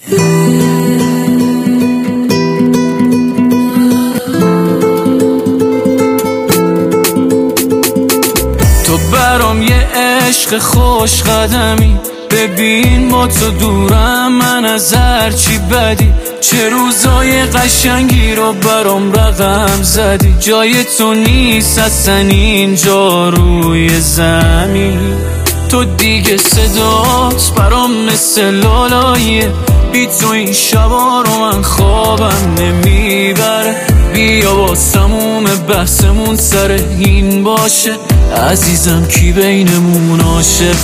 تو برام یه عشق خوش قدمی، ببین با تو دورم من از هرچی بدی، چه روزای قشنگی رو برام رقم زدی. جای تو نیست اصلا اینجا روی زمین، تو دیگه صدات برام مثل لالاییه، بی تو این شبا رو من خوابم نمیبره. بیا با تموم بحثمون سر این باشه، عزیزم کی بینمون عاشق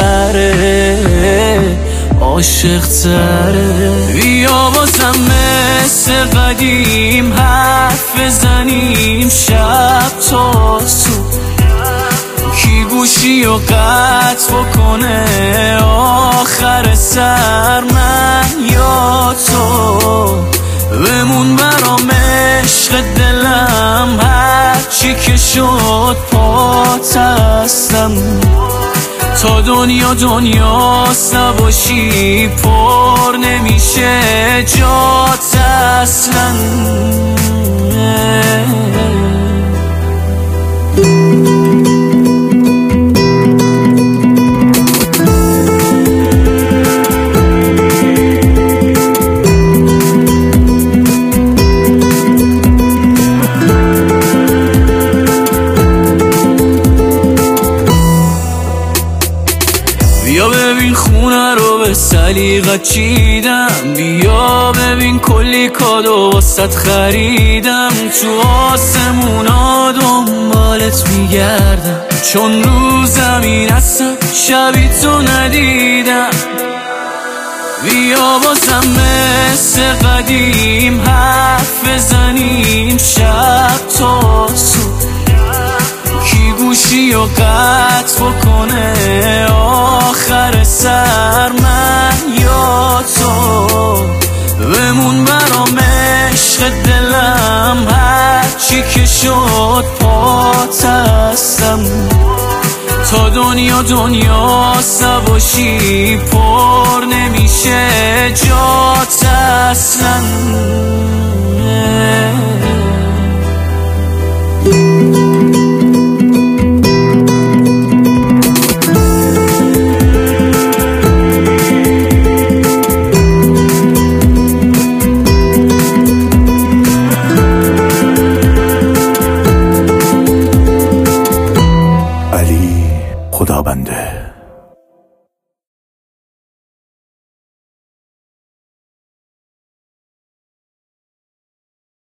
تره، عاشق تره. بیا بازم مثل قدیم حرف بزنیم شب تا صبح، کی گوشی و قطع بکنه آخر سر، من یا تو. بمون برام عشق دلم، هرچی که شد پات هستم، تا دنیا دنیاست نباشی پر نمیشه جات اصلا. بیا ببین خونه رو به سلیقت چیدم، بیا ببین کلی کادو واسط خریدم، تو آسمونا دنبالت میگردم، چون رو زمین هستم شبی تو ندیدم. بیا بازم مثل قدیم حرف بزنیم شب تا صبح، کی گوشی و قطع بکنه آخر سر، من یا تو. بمون برام عشق دلم، هرچی که شد پات هستم، تا دنیا دنیاست نباشی پر نمیشه جات اصلا.